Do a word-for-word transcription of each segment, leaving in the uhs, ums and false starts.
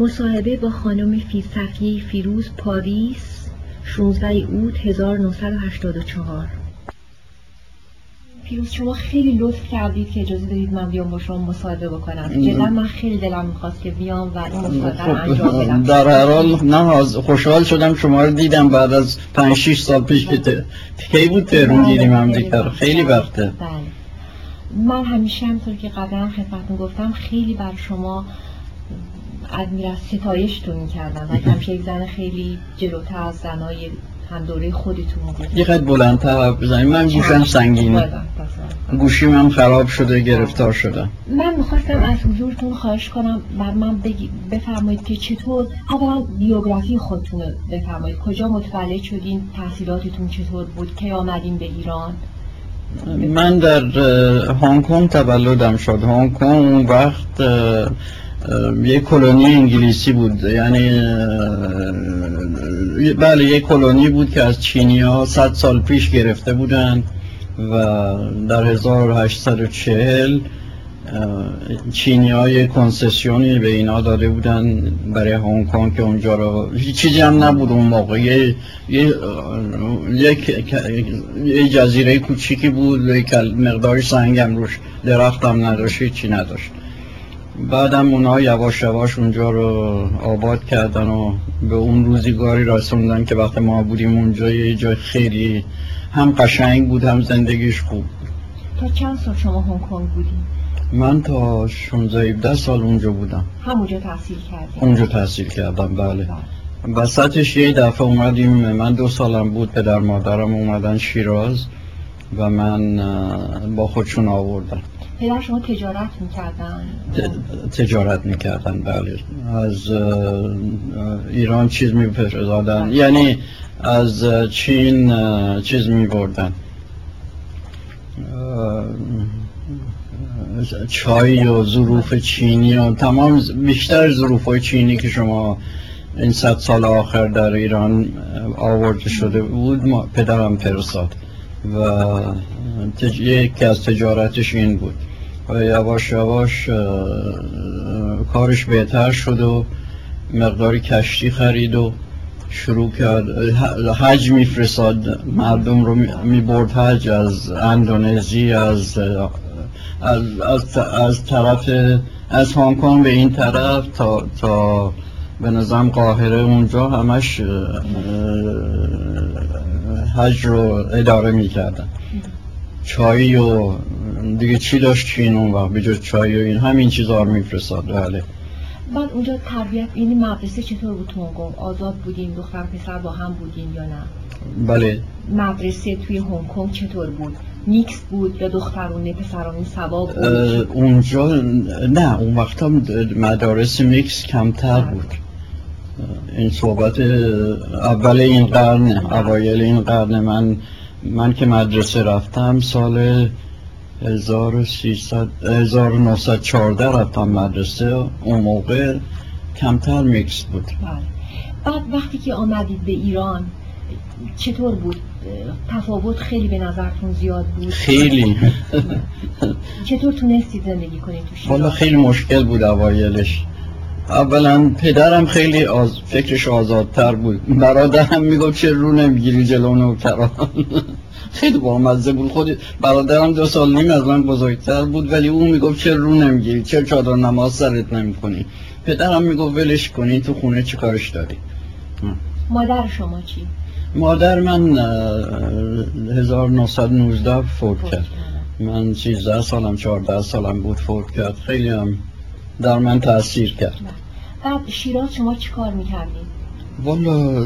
مصاحبه با خانم فیسقی فیروز، پاریس، شانزده اوت هزار و نهصد و هشتاد و چهار. فیروز، شما خیلی لطف کردید که اجازه دادید من بیام با شما مصاحبه بکنم. جدا من خیلی دلم میخواست که بیام و این مصاحبه رو انجام بدم. در هر حال نه خوشحال شدم شما رو دیدم بعد از پنج شش سال پیش که کی بود تهران دیدیم هم دیگر خیلی وقته. بله. من همیشه همطور که قبلا خدمتتون گفتم خیلی بر شما ادمیره ستایشتون می‌کردم و همیشه یک زن خیلی جلوتر از زنای هم دوره خودتون بود. یه قد بلندتر حرف بزنید. من گوشم سنگینه، گوشیم هم خراب شده، گرفتار شده. من میخواستم از حضورتون خواهش کنم بر من بگی بفرمایید که چطور اولا بیوگرافی خودتون بفرمایید، کجا متولد شدین، تحصیلاتتون چطور بود، کی آمدین به ایران؟ من در هنگ کنگ تولدم شد. هنگ کنگ اون وقت یک کلونی انگلیسی بود، یعنی بله یک کلونی بود که از چینی‌ها صد سال پیش گرفته بودند و در هزار و هشتصد و چهل چینی‌ها یک کنسسیونی به اینا داده بودن برای هنگ کنگ که اونجا رو هیچ چیزی هم نبود اون موقع، یه یک یه جزیره کوچیکی بود، یک مقداری سنگ هم روش، درخت هم نداشت، هیچی نداشت. بعدم اونها یواش یواش اونجا رو آباد کردن و به اون روزگاری رسوندن که وقتی ما بودیم اونجا یه جای خیلی هم قشنگ بود هم زندگیش خوب. تا چند سال شما هنگ کنگ بودین؟ من تا شانزده هفده سال اونجا بودم. همونجا تحصیل کردیم؟ اونجا تحصیل کردم بله. وسطش یه دفعه اومدیم، من دو سالم بود، پدر مادرم اومدن شیراز و من با خودشون آوردن. پدر شما تجارت میکردن؟ تجارت میکردن بله، از ایران چیز میفرستادن، یعنی از چین چیز میبردن، چای و ظروف چینی و تمام بیشتر ظروفای چینی که شما این صد سال آخر در ایران آورده شده بود ما پدرم فرستاد و تج... یکی از تجارتش این بود و یواش یواش کارش بهتر شد و مقداری کشتی خرید و شروع کرد حج میفرستاد مردم رو، میبرد حج از اندونزی، از از از, از طرف از هنگ کنگ به این طرف تا تا به نظام قاهره، اونجا همش حج رو اداره میکردن. چای و دیگه چی داشت چین اون وقت بجز چای و این همین چیزا رو میفرستاد. بله. بعد اونجا تربیت این مدرسه چطور بود؟ هنگ کنگ آزاد بودین؟ دختر پسر با هم بودین یا نه؟ بله. مدرسه توی هنگ کنگ چطور بود؟ میکس بود یا دخترونه پسرانه سوا بود؟ اونجا نه، اون وقتا مدارس میکس کمتر بود. این صحبت اول این قرن، اوایل این قرن. من من که مدرسه رفتم سال هزار و سیصد و نهصد و چهارده رفتم مدرسه، اون موقع کمتر میکس بود. بعد وقتی که آمدید به ایران چطور بود؟ تفاوت خیلی به نظرتون زیاد بود؟ خیلی. چطور تونستید زندگی کنید تو شیراز؟ والا خیلی مشکل بود اوایلش. اولا پدرم خیلی آز... فکرش آزادتر بود. برادرم میگفت چه رو نمیگیری جلو نوکران. خیلی بامزه بود. خود برادرم دو سال نیم از من بزرگتر بود ولی اون میگفت چه رو نمیگیری، چه چادر نماز سرت نمیکنی. پدرم میگفت ولش کنی، تو خونه چی کارش داری. مادر شما چی؟ مادر من هزار و نهصد و نوزده فوت کرد. من سیزده سالم چهارده سالم بود فوت کرد. خیلی هم در من تأثیر کرد. بعد شیراز شما چی کار میکردیم؟ والا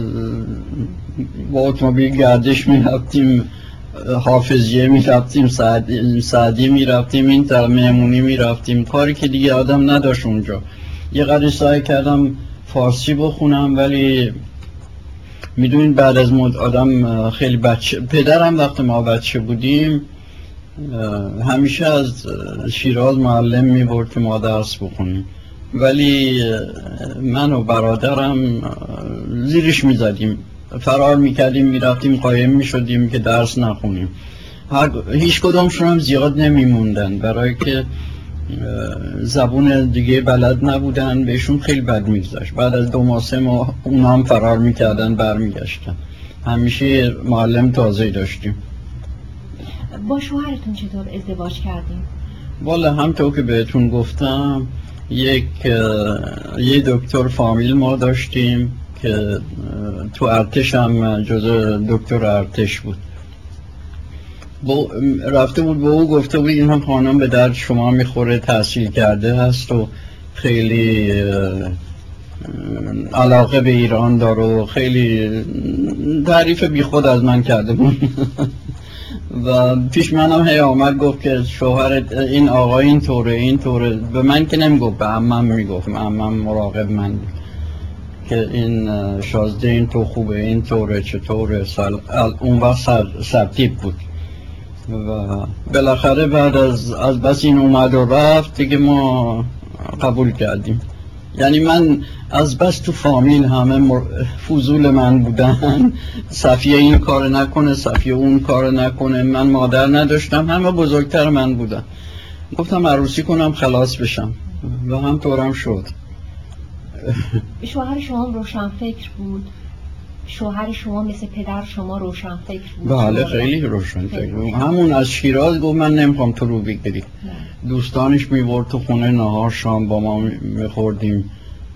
با اتومبیل گردش میرفتیم، حافظیه میرفتیم، سعدی, سعدی میرفتیم، این طرف مهمونی میرفتیم، کاری که دیگه آدم نداشت اونجا. یه قدر سعی کردم فارسی بخونم ولی میدونین بعد از مدت آدم خیلی بچه، پدرم وقت ما بچه بودیم همیشه از شیراز معلم میبرد که ما درس بخونیم ولی من و برادرم زیرش میزدیم، فرار میکردیم، میرفتیم قایم میشدیم که درس نخونیم. هر... هیچ کدومشون هم زیاد نمیموندن برای که زبون دیگه بلد نبودن، بهشون خیلی بد میگذشت. بعد از دو ماه سه ماه اونا هم فرار میکردن برمیگشتن. همیشه معلم تازه داشتیم. با شوهرتون چطور ازدواج کردیم؟ والا همطور که بهتون گفتم یک یه دکتر فامیل ما داشتیم که تو ارتش هم جزء دکتر ارتش بود. با رفته بود به او گفته بود این هم خانم به درد شما میخوره، تحصیل کرده هست و خیلی علاقه به ایران داره و خیلی تعریف بی خود از من کرده بود. و پیش منم هی آمد گفت که شوهرت این آقا این طوره این طوره. به من که نمیگفت، به عمم میگفت. عمم مراقب من بود که این شازده این تو خوبه، این طوره چطوره. سال اون وقت سرتیب بود و بالاخره بعد از از بس این اومد و رفت دیگه ما قبول کردیم. یعنی من از بس تو فامیل همه فضول من بودن، صفیه این کار نکنه، صفیه اون کار نکنه. من مادر نداشتم، همه بزرگتر من بودن. گفتم عروسی کنم خلاص بشم و هم طورم شد. شوهر شما روشن فکر بود؟ شوهر شما مثل پدر شما روشن فکر بود؟ بله خیلی روشن فکر بود. همون از شیراز گفت من نمیخوام تو رو بگیری. دوستانش میبرد تو خونه نهار شام با ما میخوردیم.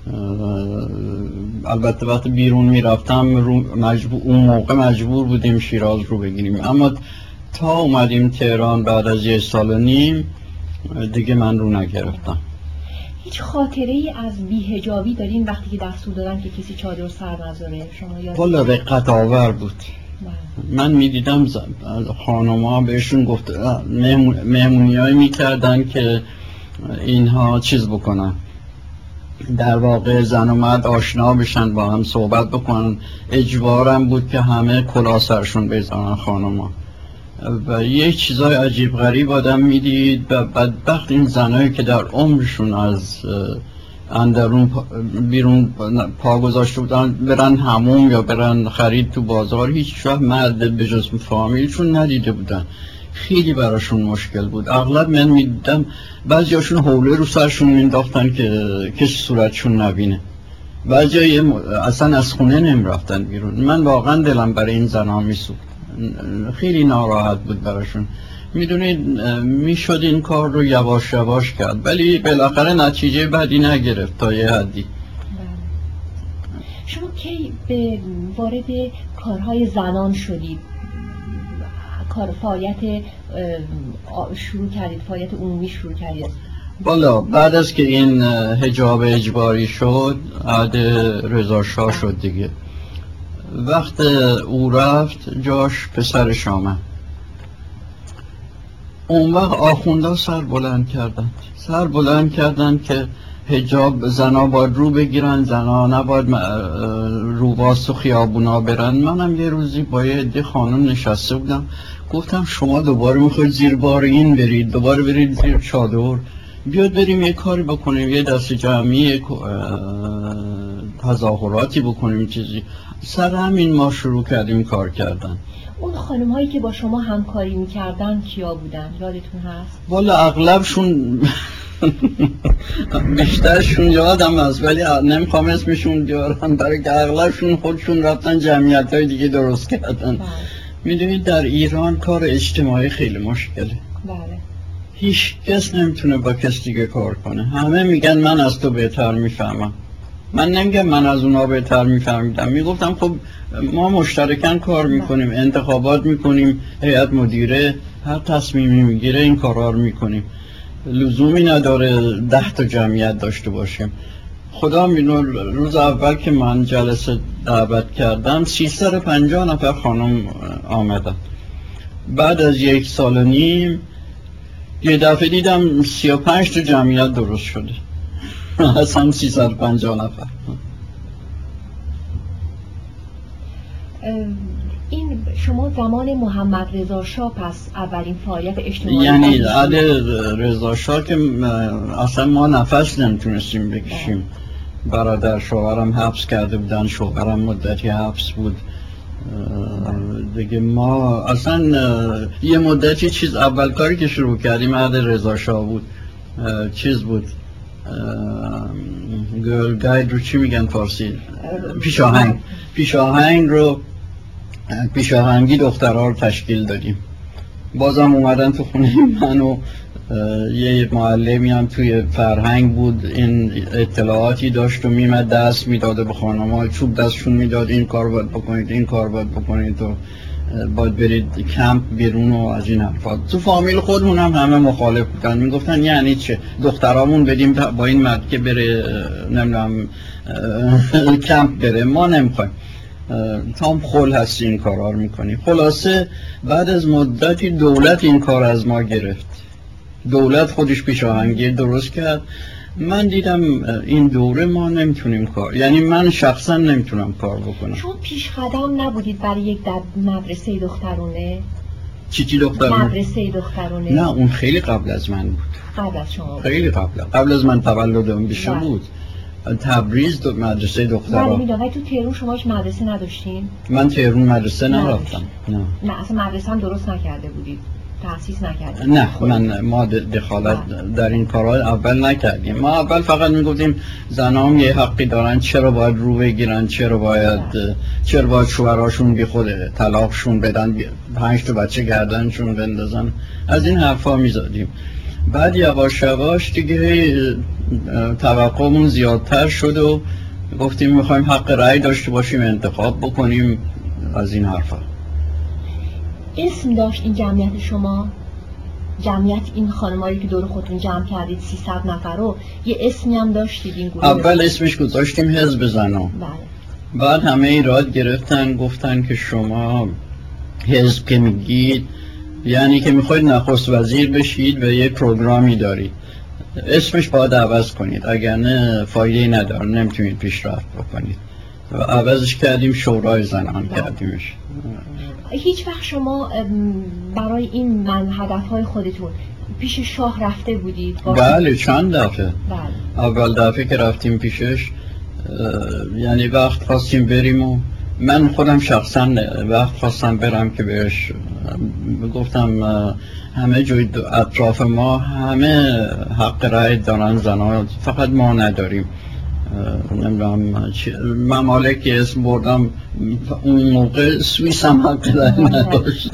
البته وقتی بیرون میرفتم مجبور اون موقع مجبور بودیم شیراز رو بگیریم، اما تا اومدیم تهران بعد از یک سال و نیم دیگه من رو نگرفتم. هیچ خاطره ای از بی‌حجابی دارین وقتی که دستور دادن که کسی چادر سر نذاره؟ شما یاد والا رقت آور بود. من میدیدم خانوما بهشون گفت مهمونی هایی میکردن که اینها چیز بکنن، در واقع زن و مرد آشنا بشن، با هم صحبت بکنن. اجبارم بود که همه کلاه سرشون بزنن خانوما و یه چیزای عجیب غریب آدم میدید. و بدبخت این زنایی که در عمرشون از اندرون بیرون پا گذاشته بودن برن حموم یا برن خرید تو بازار، هیچ وقت مرد به جز فامیلشون ندیده بودن. خیلی براشون مشکل بود. اغلب من میدیدم بعضیاشون حوله رو سرشون مینداختن که کسی صورتشون نبینه. بعضی اصلا از خونه نمیرفتن بیرون. من واقعا دلم برای این زنها میسوخت، خیلی ناراحت بود براشون. میدونید میشد این کار رو یواش یواش کرد ولی بالاخره نتیجه بدی نگرفت تا یه حدی. شما کی به وارد کارهای زنان شدید؟ کار فعالیت شروع کردید، فعالیت عمومی شروع کردید؟ والا بعد از که این حجاب اجباری شد عهد رضا شاه شد دیگه. وقت او رفت جاش پسرش آمد. اون وقت آخوندا سر بلند کردن سر بلند کردن که حجاب زنا باید رو بگیرن، زنا نباید رو باز و خیابونا برن. منم یه روزی با یه عده خانم نشسته بودم، گفتم شما دوباره میخواید زیر بار این برید، دوباره برید زیر چادر، بیاد بریم یه کاری بکنیم، یه دست جمعی تظاهراتی بکنیم چیزی. سر همین ما شروع کردیم کار کردن. اون خانم هایی که با شما همکاری میکردن کیا بودن؟ یادتون هست؟ والا اغلبشون بیشترشون یادم هست ولی نمیخوام اسمشون بیارم برای که اغلبشون خودشون رفتن جمعیت های دیگه درست کردن. بله. میدونید در ایران کار اجتماعی خیلی مشکله. بله. هیچ کس نمیتونه با کس دیگه کار کنه. همه میگن من از تو بهتر میفهمم. من نمیگم من از اونا بهتر میفهمیدم، میگفتم خب ما مشترکاً کار میکنیم، انتخابات میکنیم، هیئت مدیره هر تصمیمی میگیره این کارا رو میکنیم. لزومی نداره ده تا جمعیت داشته باشیم. خدا میدونه روز اول که من جلسه دعوت کردم سیصد و پنجاه نفر خانم آمدن. بعد از یک سال و نیم یه دفعه دیدم سی و پنج تا جمعیت درست شده. اصلا سیصد و پنجاه نفر. این شما زمان محمد رضا شاه پس اولین فعالیت اجتماعی؟ یعنی علی رضا شاه که اصلا ما نفس نمیتونستیم بکشیم. برادر شوهرم حبس کرده بودن، شوهرم مدتی حبس بود دیگه. ما اصلا یه مدتی چیز اول کاری که شروع کردیم عهد رضا شاه بود. چیز بود، گرل گاید رو چی میگن فارسی؟ پیشاهنگ. پیشاهنگ رو پیشاهنگی دخترها رو تشکیل دادیم. بازم اومدن تو خونه من و یه معلمی هم توی فرهنگ بود، این اطلاعاتی داشت و میمد دست میداده به خانم‌ها، چوب دستشون میداد این کار باید بکنید، این کار باید بکنید و باید برید کمپ بیرون و از این حرفات. تو فامیل خودمون هم همه مخالف بودن، میگفتن یعنی چه دخترامون بدیم با این مرد که بره نمیدونم کمپ بره، ما نمیخوایم، تام خل هستی این کارا رو میکنی. خلاصه بعد از مدتی دولت این کار از ما گرفت، دولت خودش پیشاهنگی درست کرد. من دیدم این دوره ما نمیتونیم کار، یعنی من شخصا نمیتونم کار بکنم. چون پیش قدم نبودید برای یک در مدرسه دخترونه؟ چی چی دخترونه؟ مدرسه دخترونه. نه اون خیلی قبل از من بود. قبل از شما؟ خیلی قبل قبل از من تولدم بشه بود. تبریز دو مدرسه دخترها. ولی میدونم تو تهران شما هیچ مدرسه نداشتین؟ من تهران مدرسه نرفتم. نه. نه اصلا مدرسه هم درست نکرده بودید. تأسیس نکردیم. نه من ما دخالت در این کارها اول نکردیم. ما اول فقط میگفتیم زنام یه حقی دارن، چرا باید رو بگیرن، چرا باید چرا باید شوهراشون بی خود طلاقشون بدن، پنج تا بچه گردنشون بندازن، از این حرفا میزدیم. بعد یواش یواش دیگه توقعمون زیادتر شد و گفتیم میخوایم حق رأی داشته باشیم، انتخاب بکنیم، از این حرفا. اسم داشت این جمعیت شما؟ جمعیت این خانمایی که دور خودتون جمع کردید سیصد نفر رو یه اسمی هم داشتید این گروه؟ اول اسمش گذاشتیم حزب زنا. بله. بعد همه ایراد گرفتن، گفتن که شما حزب که میگید یعنی که میخواید نخست وزیر بشید و یه پروگرامی دارید، اسمش باید عوض کنید، اگر نه فایده نداره، نمیتونید پیشرفت بکنید. و عوضش کردیم شورای زنان بله. کردیمش. هیچ وقت شما برای این من هدفهای خودتون پیش شاه رفته بودید؟ بله چند دفعه. بله. اول دفعه که رفتیم پیشش یعنی وقت خواستیم بریم و من خودم شخصا وقت خواستم برم که بهش گفتم همه جای اطراف ما همه حق رأی دارن زنها، فقط ما نداریم. نمیدونم ممالکی اسم بردم، اون موقع سوئیس هم حق رأی نداشت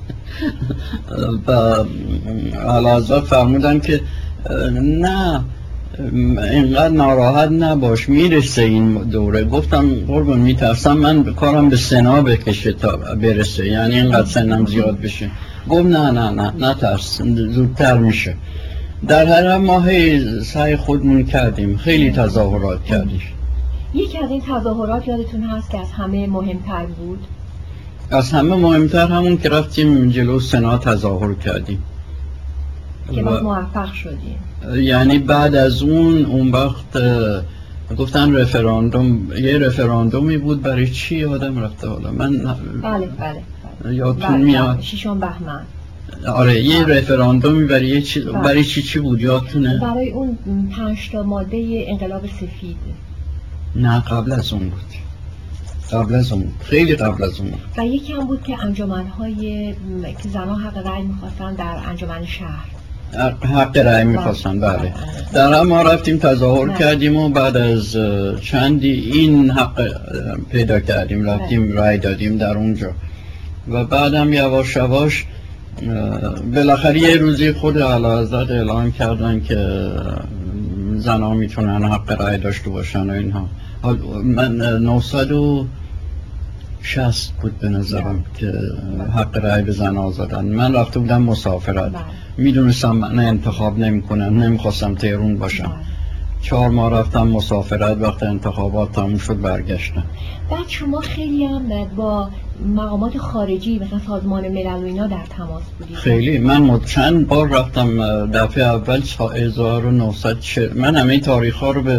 و علاوه فرمودن که نه اینقدر ناراحت نباش، میرسه این دوره. گفتم قربان میترسم من کارم به سنا بکشه تا برسه، یعنی اینقدر سنم زیاد بشه. گفت نه نه نه نه ترس، زودتر میشه. در هر ماه سعی خودمون کردیم، خیلی تظاهرات کردیم. یکی از این تظاهرات یادتون هست که از همه مهمتر بود؟ از همه مهمتر همون که رفتیم جلو سنا تظاهر کردیم که بعد موفق شدیم. یعنی بعد از اون اون وقت گفتن رفراندوم، یه رفراندومی بود برای چی یادم رفته حالا من. بله بله, بله. یادتون میاد؟ ششم بهمن. آره یه رفراندومی برای چی بله. برای چی چی بود یادتونه؟ برای اون پنج تا ماده انقلاب سفید. نه قبل از اون بود، قبل از اون، خیلی قبل از اون. و یکی هم بود که انجمن‌های که زنان حق رأی می‌خواستن در انجمن شهر حق رأی می‌خواستن. بله در هم ما رفتیم تظاهر بله. کردیم و بعد از چندی این حق پیدا کردیم، رفتیم بله. رأی دادیم در اونجا. و بعدم یواش یواش بالاخره یه روزی خود اعلیحضرت اعلام کردن که زنها میتونن حق رأی داشته باشن و اینها. من نهصد و شصت بود به نظرم که حق رأی به زنها زدن. من رفته بودم مسافرت، میدونستم من انتخاب نمی کنم، نمیخواستم تهران باشم. چهار ماه رفتم مسافرت، وقت انتخابات تموم شد برگشتم. بعد شما خیلی هم با مقامات خارجی مثلا سازمان ملل و اینا در تماس بودید؟ خیلی، من چند بار رفتم. دفعه اول هزار و نهصد چهل من همه تاریخ ها رو به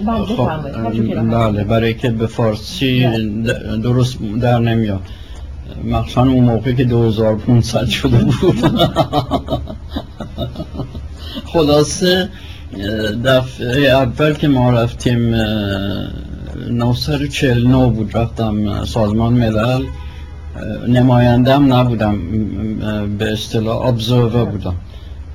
بله برای که به فارسی درست در نمیاد، مخصوصا اون موقع که دو هزار و پانصد شده بود. خلاصه دفعه اول که ما رفتیم نهصد و چهل و نه بود، رفتم سازمان ملل، نمایندم نبودم، به اصطلاح ابزرور بودم.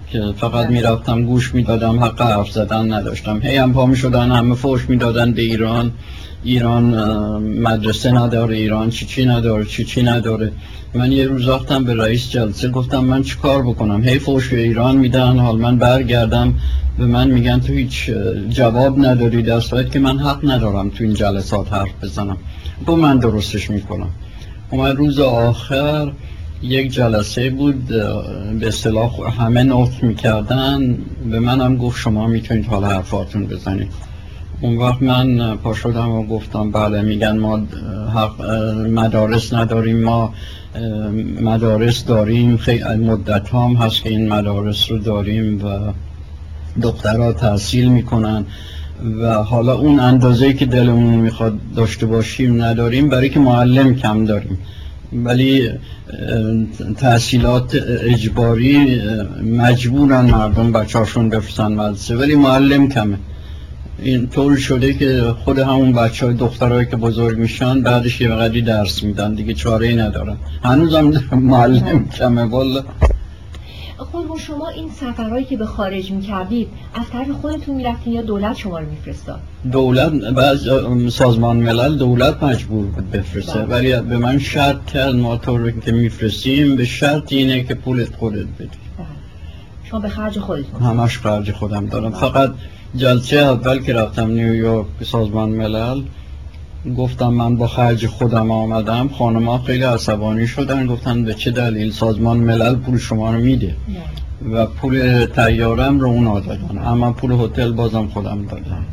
که فقط میرفتم گوش میدادم، حق حرف زدن نداشتم. هی هم پا میشدن همه فوش میدادن به ایران، ایران مدرسه نداره، ایران چی چی نداره، چی چی نداره. من یه روز رفتم به رئیس جلسه گفتم من چی کار بکنم؟ هی فوش به ایران میدن، حال من برگردم به من میگن تو هیچ جواب نداری، در صورتی که من حق ندارم تو این جلسات حرف بزنم. با من درستش میکنم. اومد روز آخر یک جلسه بود، به اصطلاح همه نوت میکردن، به منم گفت شما میتونید حالا حرفاتون بزنید. اون وقت من پا شدم و گفتم بله، میگن ما حق مدارس نداریم، ما مدارس داریم، خیلی مدت هم هست که این مدارس رو داریم و دخترها تحصیل میکنن و حالا اون اندازه‌ای که دلمون میخواد داشته باشیم نداریم، برای که معلم کم داریم، ولی تحصیلات اجباری مجبورن مردم بچه‌هاشون بفرستن مدرسه، ولی معلم کمه. این طور شده که خود همون بچه های دخترهایی که بزرگ میشن بعدش یه وقتی درس میدن، دیگه چاره ای ندارن. هنوزم معلم کمه والا. خب شما این سفرهایی که به خارج میکردید از طرف خودتون میرفتین یا دولت شما رو میفرستاد؟ دولت، بعض سازمان ملل دولت مجبور بود بفرسته، ولی به من شرط کرد ما طور که میفرستیم به شرط اینه که پولت خودت بدی. شما به خرج خودتون؟ همش خرج خودم دارم. فقط جلسه اول که رفتم نیویورک سازمان ملل گفتم من با خرج خودم آمدم، خانم‌ها خیلی عصبانی شدن، گفتن به چه دلیل سازمان ملل پول شما رو میده و پول طیارم رو اونا دادن، اما پول هتل بازم خودم دادم.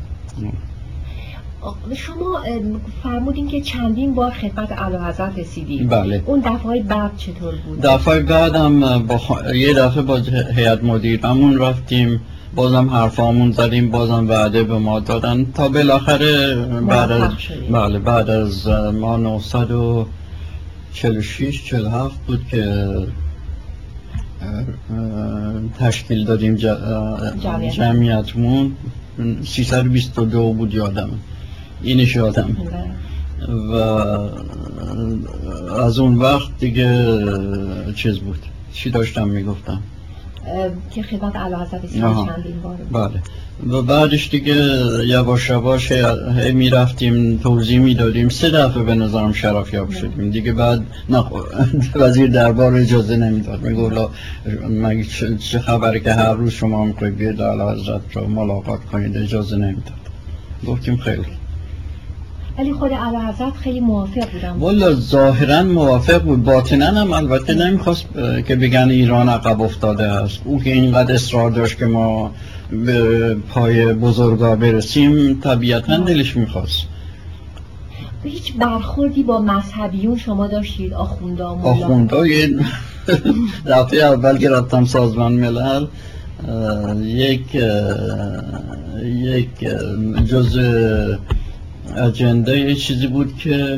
شما فرمودین که چندین بار خدمت اعلیحضرت رسیدید. بله. اون دفعه بعد چطور بود؟ دفعه بعدم با خ... یه دفعه با هیئت مدیرمون رفتیم، بازم حرفامون زدیم، بازم وعده به ما دادن تا بالاخره بعد از بله بعد از ما نهصد و چهل و شش چهل و هفت بود که تشکیل دادیم جمعیتمون، سیصد و بیست و دو بود یادم، اینش یادم. و از اون وقت دیگه چیز بود، چی داشتم میگفتم که خدمت اعلیحضرت رسیدید چندین بار. بله. و بعدش دیگه یواش یواش می رفتیم توضیح می دادیم. سه دفعه به نظرم شرفیاب شدیم دیگه. بعد نه وزیر دربار اجازه نمیداد، میگه مگه چه خبره که هر روز شما میخواید بیاید اعلیحضرت رو ملاقات کنید؟ اجازه نمیداد. گفتیم خیلی. ولی خود اعلیحضرت خیلی موافق بودن. والا ظاهرا موافق بود، باطنا هم البته نمیخواست که بگن ایران عقب افتاده است. او که اینقدر اصرار داشت که ما به پای بزرگا برسیم، طبیعتا دلش میخواست. هیچ برخوردی با مذهبیون شما داشتید؟ آخوندا مولا؟ آخوندا یه دفعه اول که رفتم سازمان ملل، یک یک جز اجنده یه چیزی بود که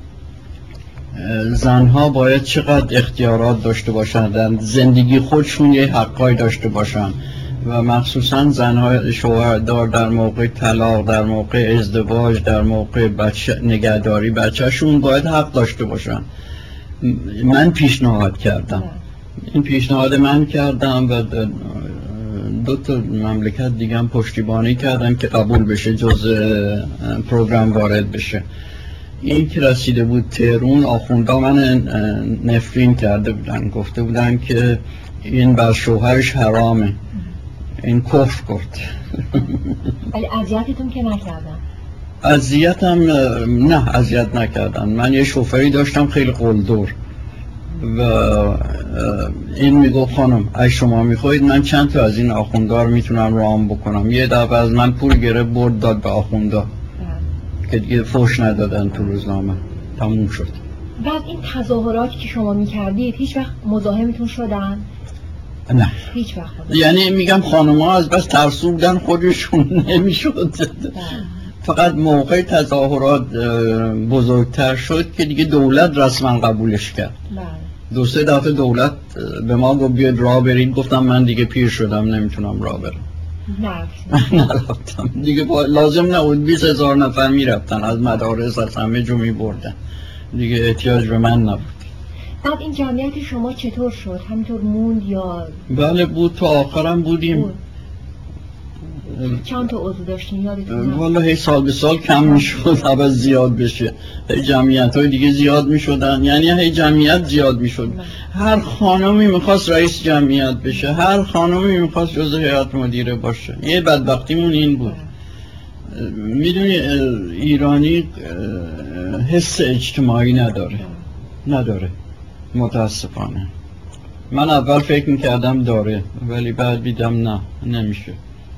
زنها باید چقدر اختیارات داشته باشند در زندگی خودشون، یه حقای داشته باشند و مخصوصا زنهای شوهردار در موقع طلاق، در موقع ازدواج، در موقع بچه نگهداری بچهشون باید حق داشته باشن. من پیشنهاد کردم، این پیشنهاد من کردم و دو تا مملکت دیگه هم پشتیبانی کردن که قبول بشه، جز پروگرام وارد بشه. این که رسیده بود تهران، آخوندا من نفرین کرده بودن، گفته بودن که این بر شوهرش حرامه، این کفر کرد. ولی اذیتتون که نکردن؟ اذیتم نه، اذیت نکردن. من یه شوفری داشتم خیلی قلدر و این میگو خانم اگه شما میخواید من چند تا از این آخوندار میتونم رام بکنم. یه دفعه از من پول گرفت برد داد به آخوندا که دیگه فوش ندادن تو روزنامه، تموم شد. بعد این تظاهراتی که شما میکردید هیچ وقت مزاحمتون شدن؟ نه هیچ وقت. یعنی میگم خانم ها از بس ترسو بودن خودشون نمیشد. فقط موقع تظاهرات بزرگتر شد که دیگه دولت رسما قبولش کرد. دو سه دفعه دولت به ما گفت بیاید راه برید، گفتم من دیگه پیر شدم نمیتونم راه برم. نه نرفتم دیگه. لازم نبود، بیست هزار نفر میرفتن از مدارس، از همه جو میبردن دیگه، احتیاج به من نبود. بعد این جمعیت شما چطور شد؟ همینطور موند یا؟ بله بود، تا آخرم بودیم. بود. چند تا عضو داشتین یادتون؟ والا هی سال به سال کم میشد، عوض زیاد بشه، هی جمعیت های دیگه زیاد میشدن، یعنی هی جمعیت زیاد میشد. هر خانمی میخواست رئیس جمعیت بشه، هر خانمی میخواست جزء هیئت مدیره باشه. یه بدبختیمون این بود. میدونی ایرانی حس اجتماعی نداره، نداره متاسفانه. من اول فکر میکردم داره، ولی بعد دیدم نه، نمیشه.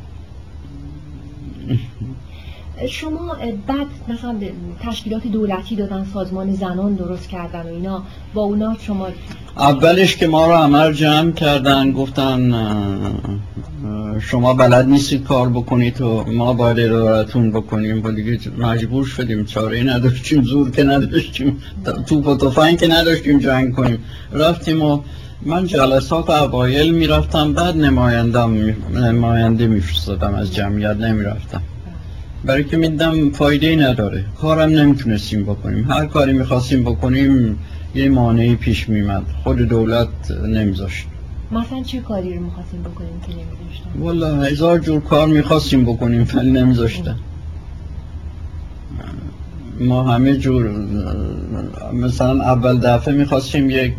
شما بعد مثلا تشکیلات دولتی دادن، سازمان زنان درست کردن و اینا، با اونا شما اولش که ما رو عمل جمع کردن گفتن شما بلد نیستید کار بکنید و ما باید ادارتون بکنیم، و دیگه مجبور شدیم، چاره نداشتیم، زور که نداشتیم، توپ و تفنگ که نداشتیم جنگ کنیم. رفتیم و من جلسات اوایل میرفتم، بعد نمایندم نماینده میفرستادم، از جمعیت نمیرفتم، برای که میدم فایده نداره، کارم نمیتونستیم بکنیم. هر کاری میخواستیم بکنیم یه مانعی پیش میمد، خود دولت نمیذاشت. مثلا چه کاری رو میخواستیم بکنیم که نمیذاشتن؟ والا هزار جور کار میخواستیم بکنیم ولی نمیذاشتن. ما همه جور، مثلا اول دفعه میخواستیم یک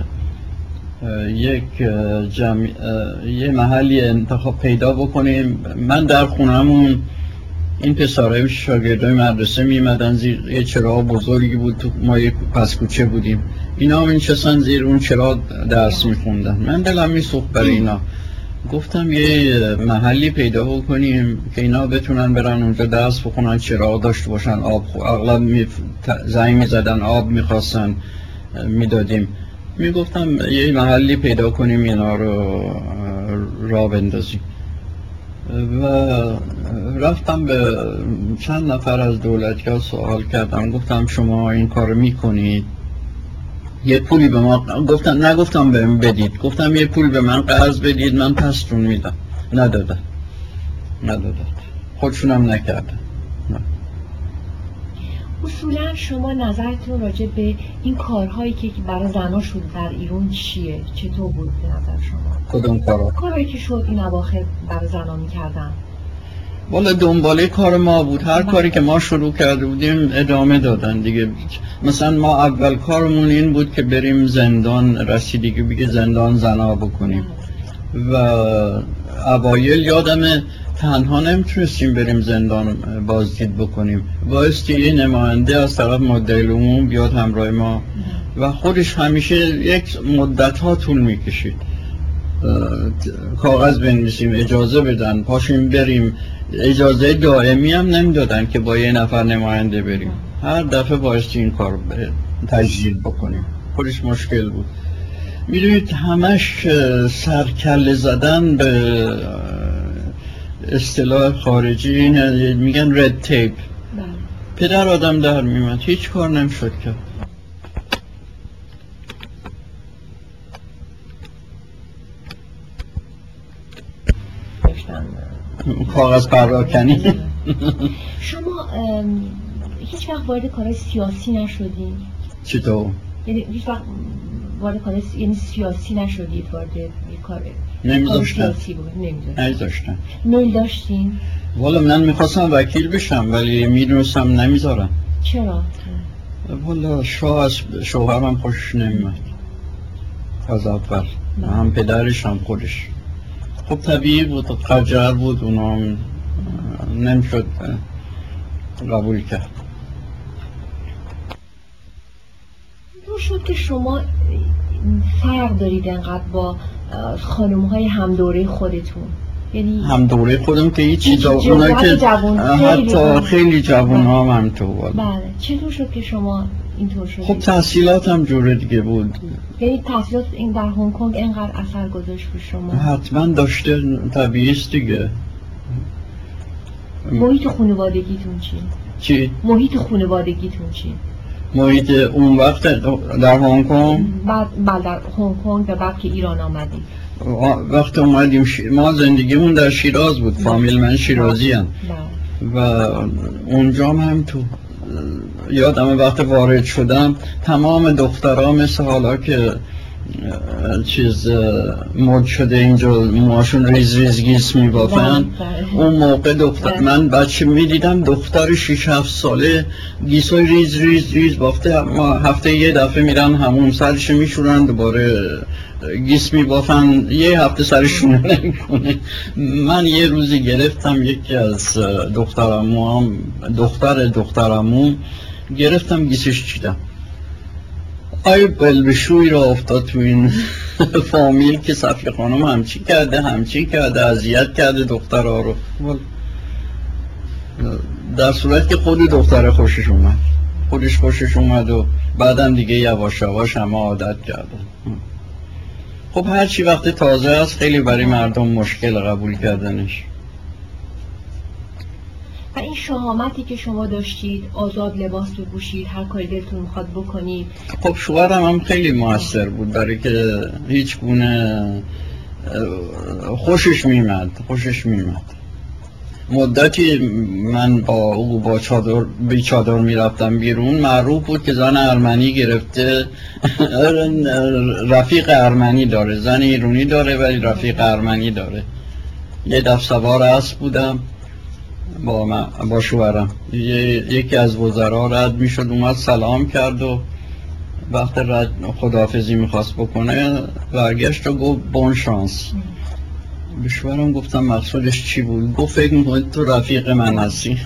یک جمع... یه محلی انتخاب پیدا بکنیم. من در خونمون این پسرهای شاگردای مدرسه میمدن زیر یه چراغ بزرگی بود، تو ما یک پس کوچه بودیم، اینا هم نشستن زیر اون چراغ درس میخوندن. من دلم میسوخت برای اینا، گفتم یه محلی پیدا بکنیم که اینا بتونن برن اونجا درس بخونن، چراغ داشته باشن، آب خو... اغلب می... زنگ میزدن آب میخواستن، میدادیم. میگفتم یه محلی پیدا کنیم اینا رو راه بندازیم. و رفتم به چند نفر از دولتی‌ها سوال کردم، گفتم شما این کار میکنید؟ یه پولی به ما گفتن، نگفتم بهم بدید، گفتم یه پول به من قرض بدید من پستون میدم. ندادن ندادن خودشونم نکردن. اصولا شما نظرتون راجع به این کارهایی که برای زنها شد در ایران چیه؟ چطور بود به نظر شما؟ کدوم کارها؟ کارهایی که شد این اواخر برای زنها میکردن. والا دنباله کار ما بود، هر کاری که ما شروع کرده بودیم ادامه دادن دیگه. مثلا ما اول کارمون این بود که بریم زندان، رسیدگی بگه زندان زنا بکنیم. و اوایل یادمه تنها نمیتونستیم بریم زندان بازدید بکنیم، بایستی یه نماینده از طرف مدعی العموم بیاد همراه ما و خودش همیشه یک مدت ها طول میکشید، کاغذ بنویسیم اجازه بدن پاشیم بریم. اجازه دائمی هم نمیدادن که با یه نفر نماینده بریم، هر دفعه بایستی این کار تجدید بکنیم، خودش مشکل بود. میدونید همش سرکله زدن به اصطلاح خارجی این میگن رد تیپ، پدر آدم در میمد، هیچ کار نمیشد کرد. کاغذ پراکنی. شما هیچ وقت وارد کارهای سیاسی نشدین؟ چطور؟ یعنی هیچ وقت وارد کارهای یعنی سیاسی نشدید؟ وارد کار نمیذاشتن. نمیذاشتن. میل داشتین؟ والا من میخواستم وکیل بشم ولی میدونستم نمیذارم. چرا؟ والا شاه از شوهرم خوشش نمیاد از اول، هم پدرش هم خودش. خب طبیعی بود، قجر بود، اونا نمیشد قبول کرد. دور شد که شما فرق دارید انقدر با خانم‌های همدوره خودتون؟ یعنی همدوره خودم که هیچ چیز، اونایی که حتی خیلی جوان ها هم تو بود. بله. چطور شد که شما اینطور شدید؟ خب تحصیلات هم جوره دیگه بود. یعنی تحصیلات این در هنگ کنگ اینقدر اثر گذاشت رو شما؟ حتما داشته، طبیعی است دیگه. محیط خانوادگیتون چی؟ چی؟ محیط خانوادگیتون چی؟ محیط اون وقت در هنگ کنگ؟ بعد بله در هنگ کنگ و بعد که ایران آمدیم. وقت اومدیم ش... ما زندگیمون در شیراز بود، فامیل من شیرازی هم و اونجا هم تو یادم وقت وارد شدم تمام دخترها مثل حالا که چیز مد شده اینجا موهاشون ریز ریز گیس میبافن، اون موقع دختر من بچه میدیدم دختر شش هفت ساله گیسای ریز ریز ریز بافته، ما هفته یه دفعه میرن همون سرش میشورن دوباره گیس میبافن، یه هفته سرشون نمیکنه. من یه روزی گرفتم یکی از دخترامو دختر دخترامو گرفتم گیسش چیدم. آی بلبشوی را افتاد تو این فامیل که صفی خانم همچی کرده همچی کرده اذیت کرده دخترها رو، در صورت که خود دختره خوشش اومد خودش خوشش اومد و بعدم دیگه یواش یواش همه عادت کردن. خب هرچی وقت تازه است خیلی برای مردم مشکل قبول کردنش. و این شهامتی که شما داشتید آزاد لباس بپوشید، هر کاری دلتون میخواد بکنید. خب شوهرم هم خیلی موثر بود برای که هیچ گونه خوشش میمد خوشش میمد مدتی من با او با چادر بی چادر میرفتم بیرون، معروف بود که زن ارمنی گرفته رفیق ارمنی داره، زن ایرانی داره ولی رفیق ارمنی داره. یه دفعه سوار اسب بودم با من با شوهرم، یکی از وزرا رد میشد اومد سلام کرد و وقت رد خداحافظی میخواست بکنه برگشت و گفت بون شانس. به شوهرم گفتم مقصودش چی بود؟ گفت فکر میکنید تو رفیق من هستی.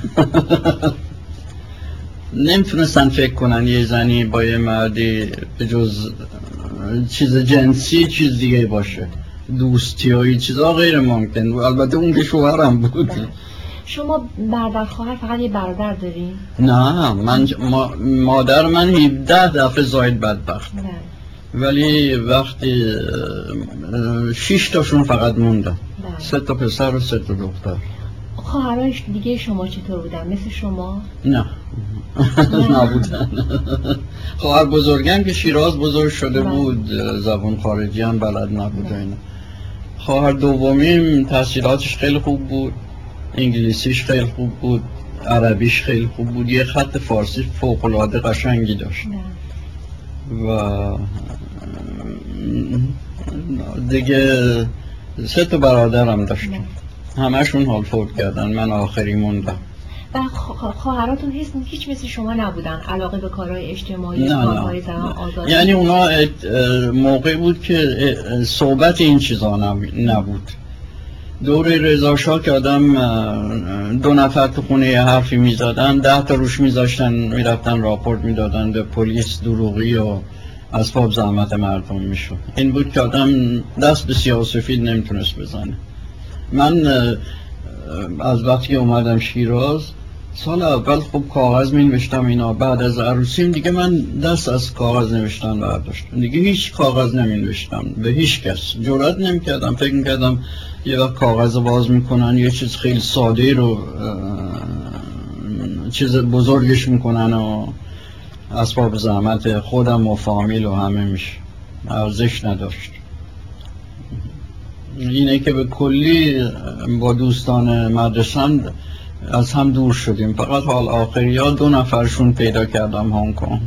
نمیتونستن فکر کنن یه زنی با یه مردی به جز چیز جنسی چیز دیگه باشه، دوستی و این چیزا غیر ممکن بود. البته اون که شوهرم بود. شما برادر خواهر فقط یه برادر دارین؟ نه من ما مادر من هفده دفعه زاید بدبخت، ولی وقتی شش تاشون فقط موندن، سه تا پسر و سه تا دختر. خواهرایش دیگه شما چطور بودن؟ مثل شما؟ نه نبودن. خواهر بزرگم که شیراز بزرگ شده بود زبان خارجی هم بلد نبود اینا. خواهر دومیم تحصیلاتش خیلی خوب بود، انگلیسیش خیلی خوب بود، عربیش خیلی خوب بود، یه خط فارسی فوق‌العاده قشنگی داشت. و دیگه سه تا برادرم داشت، همشون حال فوت کردن، من آخری موندم. و خواهراتون هیچ مثل شما نبودن؟ علاقه به کارهای اجتماعی، کارهای زنان آزادی؟ یعنی اونا موقع بود که صحبت این چیزا نبود. دور رضا شاه که آدم دو نفر تو خونه یه حرفی میزدن، ده تا روش میذاشتن میرفتن راپورت میدادن به پلیس دروغی و اسباب زحمت مردم میشد. این بود که آدم دست به سیاه و سفید نمیتونست بزنه. من از وقتی اومدم شیراز سال اول خب کاغذ می نوشتم اینا، بعد از عروسیم دیگه من دست از کاغذ نوشتن برداشتم، دیگه هیچ کاغذ نمی نوشتم به هیچ کس، جرئت نمی کردم. فکر می کردم یه وقت کاغذ باز میکنن یه چیز خیلی ساده رو چیز بزرگش میکنن و اسباب زحمت خودم و فامیل و همه میشه، ارزش نداشت. اینه که به کلی با دوستان مدرسه‌ام از هم دور شدیم، فقط حال آخری ها دو نفرشون پیدا کردم هنگ کنگ.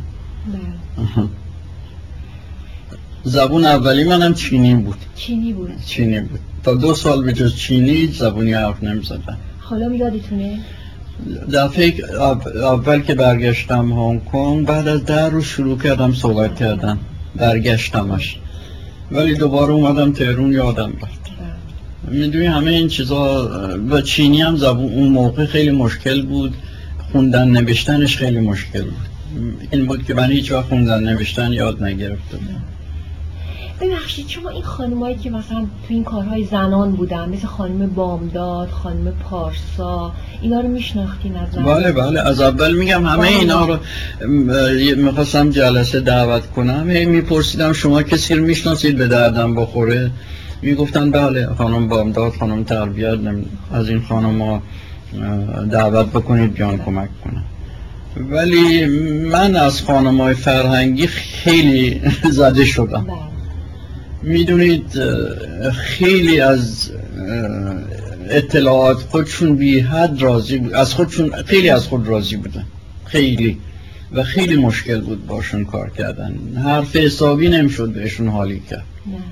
زبون اولی منم چینی بود. چینی بود؟ چینی بود. تا دو سال به جز چینی زبونی حرف نمی‌زدم. حالا یادتونه؟ دفعه اول که برگشتم هنگ کنگ بعد از ده روز شروع کردم صحبت کردن، برگشتمش، ولی دوباره اومدم تهرون یادم رفت. میدونی همه این چیزا و چینی هم زبون اون موقع خیلی مشکل بود، خوندن نوشتنش خیلی مشکل بود. این بود که من هیچ وقت خوندن نوشتن یاد نگرفتم. ببخشید شما این خانمایی که مثلا تو این کارهای زنان بودن مثل خانم بامداد، خانم پارسا، اینا رو میشناختین از زنان؟ بله بله از اول میگم همه اینا رو میخواستم جلسه دعوت کنم، هی میپرسیدم شما کسی رو میشناسید به دردم بخوره؟ میگفتن بله خانم بامداد، خانم تربیت، از این خانم ها دعوت بکنید بیان کمک کنم. ولی من از خانم های فرهنگی خیلی زده شدم. میدونید خیلی از اطلاعات خودشون بی حد راضی بود، از خودشون خیلی از خود راضی بودن، خیلی. و خیلی مشکل بود باشون کار کردن. حرف حسابی نمیشد بهشون حالی کرد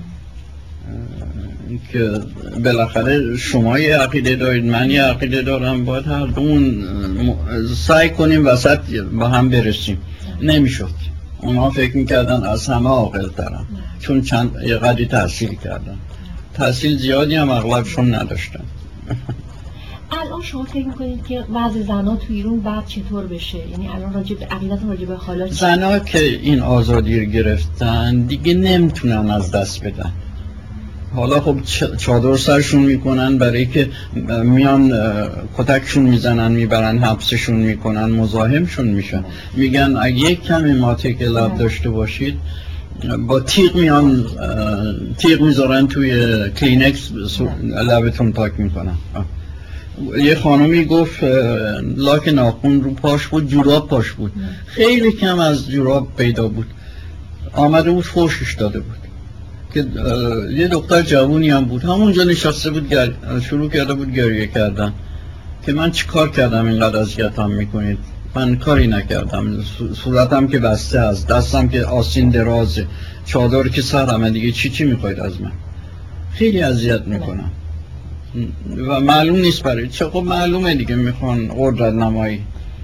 که بالاخره شما یه عقیده دارید، من یه عقیده دارم، باید هر دومون سعی کنیم وسط با هم برسیم. نمیشد. اونا فکر میکردن از همه عاقل ترن چون چند یه قدری تحصیل کردن، تحصیل زیادی هم اغلبشون نداشتن. الان شما فکر میکنید که وضع زنها تو ایران بعد چطور بشه؟ یعنی الان راجع به عقیدتون راجع به حالا زنها که این آزادی رو گرفتن دیگه نمیتونن از دست بدن. حالا خب چادر سرشون میکنن برای که میان کتکشون میزنن، میبرن حبسشون میکنن، مزاحمشون میشن، میگن اگه یک کمی ماتک لب داشته باشید با تیغ میان تیغ میذارن توی کلینکس لبتون پاک میکنن. یه خانومی گفت لاک ناخن رو پاش بود، جوراب پاش بود، خیلی کم از جوراب پیدا بود، آمده بود فوشش داده بود که یه دختر جوونی هم بود همونجا نشسته بود گر... شروع کرده بود گریه کردن که من چی کار کردم اینقدر اذیتم میکنید؟ من کاری نکردم، صورتم که بسته است، دستم که آستین درازه، چادر که سرمه، دیگه چی چی میخواید از من؟ خیلی اذیت میکنم و معلوم نیست برای چه. خب معلومه دیگه میخوان قدرت نمایی.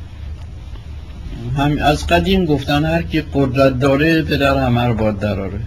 هم از قدیم گفتن هر کی قدرت داره پدر همه رو باید دراره.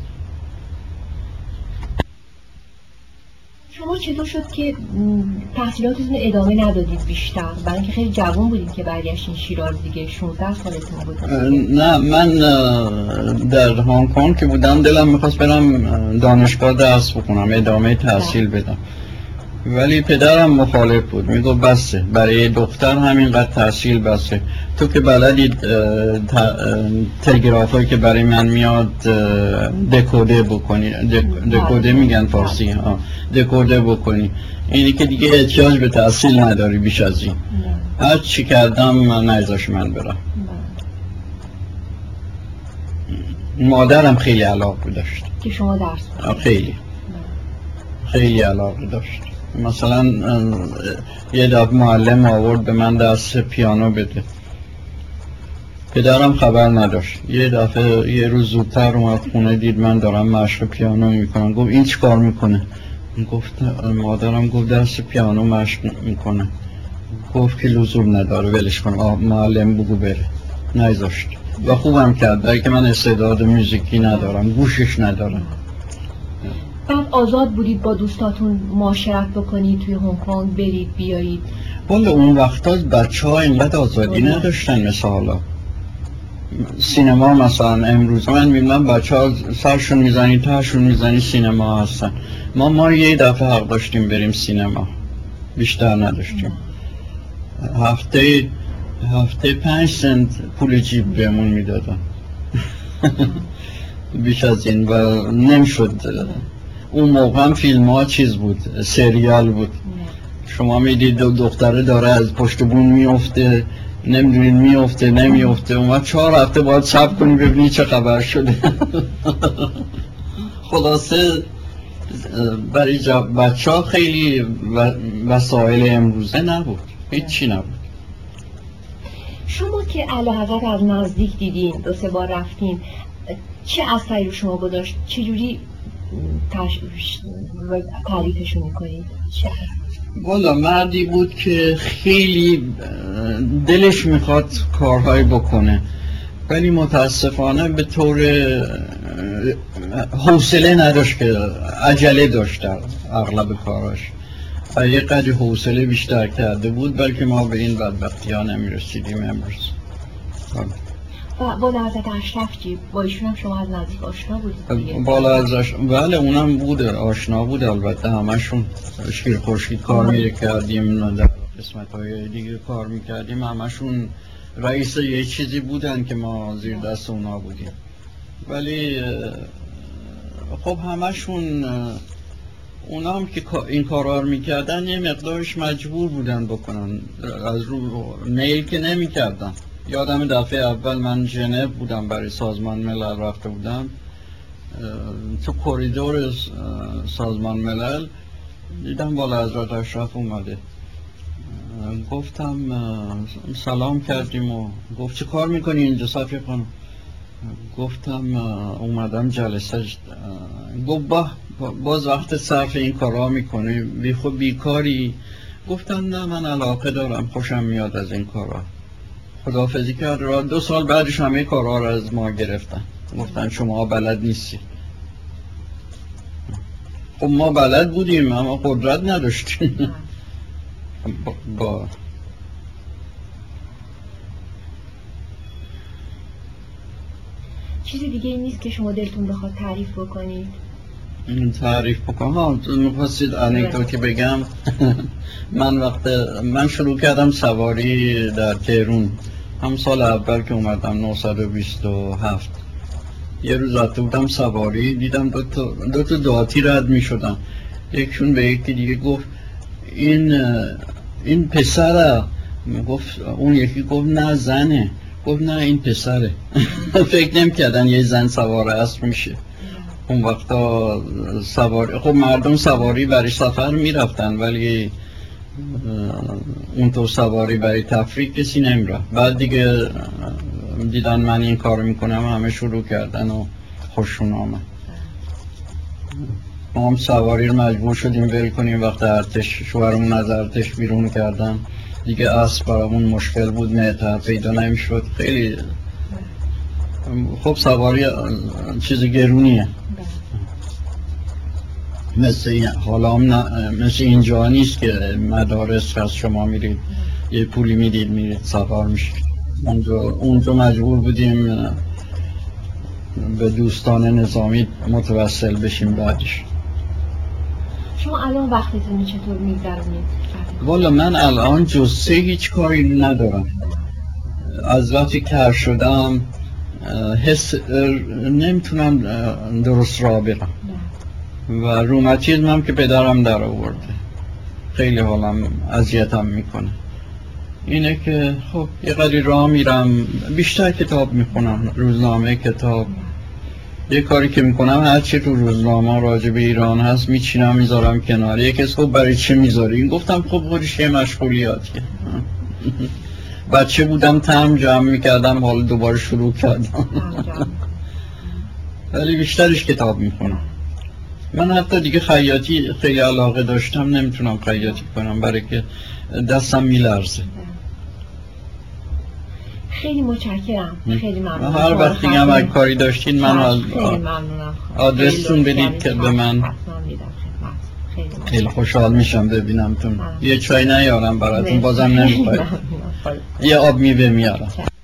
شما چطور شد که تحصیلاتتون ادامه ندادید بیشتر؟ برای اینکه خیلی جوان بودید که برگشتین شیراز دیگه، شانزده سالتون بود. نه من در هنگ کنگ که بودم دلم میخواست برم دانشگاه درس بکنم، ادامه تحصیل بدم، ولی پدرم مخالف بود، میگفت بسه برای دختر همینقدر تحصیل بسه، تو که بلدید تلگراف هایی که برای من میاد دکوده بکنی، دکوده میگن فارسی ها، دکوده بکنی، اینی که دیگه احتیاج به تحصیل نداری بیش از این. هر چی کردم من نذاش من برم. مادرم خیلی علاقه داشت که شما درس بخونید. خیلی خیلی علاقه داشت. مثلا یه دفعه معلم آورد به من درس پیانو بده، پدرم خبر نداشت. یه دفعه یه روز زودتر اومد خونه، دید من دارم مشق پیانو میکنم، گفت این چی کار میکنه؟ گفت مادرم گفت درس پیانو مشق میکنه. گفت که لزوم نداره ولش کن، معلم بگو بره. نذاشت و خوبم کرد، برای که من استعداد موزیکی ندارم، گوشش ندارم. بعد آزاد بودید با دوستاتون معاشرت بکنید توی هنگ کنگ، برید بیایید؟ والا اون وقتا بچه ها اینقدر آزادی نداشتن مثل حالا. سینما مثلا امروز من میبینم بچه ها سرشون میزنی تاشون میزنی سینما هستن. ما ما یه دفعه حق داشتیم بریم سینما، بیشتر نداشتیم. هفته هفته پنج سنت پول جیب بهمون میدادن بیش از این و نمیشد. اون موقع هم فیلم ها چیز بود، سریال بود، شما میدید دختره داره از پشت بون میفته، نمیدونید میفته نمیفته، اون چهار هفته باید صبر کنی ببینی چه خبر شده. خلاصه برای بچه ها خیلی وسایل امروزه نبود، هیچی نبود. شما که اعلیحضرت از نزدیک دیدین، دو سه بار رفتین، چه اثری رو شما گذاشت؟ چجوری تعریفشون میکنید؟ والا مردی بود که خیلی دلش میخواد کارهای بکنه، ولی متاسفانه به طور حوصله نداشت، که عجله داشت در اغلب کاراش. یه قدر حوصله بیشتر کرده بود، بلکه ما به این بدبختی ها نمیرسیدیم امروز. و بالا حضرت اشرف جی، با ایشون هم شما از نزدیک آشنا بودید؟ بالا از اشرف بله اونم بوده، آشنا بود البته. همشون شیر خورشید کار میکردیم، در قسمت های دیگه کار میکردیم، همشون رئیس یه چیزی بودن که ما زیر دست اونا بودیم. ولی خب همشون اونا هم که این کارا رو میکردن یه مقدارش مجبور بودن بکنن، از رو میل که نمیکردن. یادم دفعه اول من ژنو بودم، برای سازمان ملل رفته بودم، تو کوریدور سازمان ملل دیدم بالا حضرت اشرف اومده، گفتم اه، سلام کردیم و گفت چه کار میکنی اینجا صفی خانم؟ گفتم اه، اومدم جلسه. اه، گفت با باز وقت صرف این کارا میکنی بی خود بیکاری؟ گفتم نه من علاقه دارم، خوشم میاد از این کارا. خداحافظی کرد. را دو سال بعدش همه کارا رو از ما گرفتن، گفتن شما بلد نیستی. خب ما بلد بودیم اما قدرت نداشتیم. با, با چیزی دیگه این نیست که شما دلتون بخواد تعریف بکنید؟ این تعریف بکنم ها میخواستید انکدوتی بگم. من وقت من شروع کردم سواری در تهرون هم سال اول که اومدم نهصد و بیست و هفت. یه روز رفته بودم سواری، دیدم دو تا دو تا داتی رد میشدن. یکشون به یکی دیگه گفت این این پسره. گفت اون یکی گفت نه زنه. گفت نه این پسره. فکر نمی‌کردن یه زن سوار اسب میشه اون وقتا. سواری خب مردم سواری برای سفر میرفتن ولی اونطور سواری برای تفریح کسی نمیرفت. بعد دیگه دیدن من این کار میکنم همه شروع کردن و خوششون آمد. ما هم سواری رو مجبور شدیم ول کنیم وقت ارتش شوهرمون از ارتش بیرون کردن دیگه. اسب برامون مشکل بود، مهتر پیدا نمیشد. خیلی خب سواری چیز گرونیه. مثل این حالا هم نه، مثل اینجا نیست که مدارس از شما میرید یه پولی میدید میرید سفر میشید. اونجا اونجا مجبور بودیم به دوستان نظامی متوسل بشیم بعدش. شما الان وقتتون چطور میگذرونید؟ والا من الان جزسه هیچ کاری ندارم. از وقتی کار شدم حس نمیتونم درست راه برم و روماتیسم هم که پدرم در آورده خیلی حالم اذیتم میکنه. اینه که خب یه قدری راه میرم، بیشتر کتاب میخونم، روزنامه، کتاب. یه کاری که میکنم هرچی تو روزنامه راجع به ایران هست میچینم میذارم کنار. یه کس خب برای چه میذاری؟ این گفتم خب خودش یه مشغولیاتیه. بچه بودم تم جمع میکردم، حالا دوباره شروع کردم. ولی بیشترش کتاب میخونم. من حتی دیگه خیاطی خیلی علاقه داشتم، نمیتونم خیاطی کنم برای که دستم میلرزه. خیلی متشکرم. خیلی ممنونم. هر وقت دیگه هم اگه کاری داشتین من از آدرستون بدید که به من خیلی خوشحال میشم ببینم تون. یه چای نیارم براتون بازم نمیخواید. یه آب میوه میارم.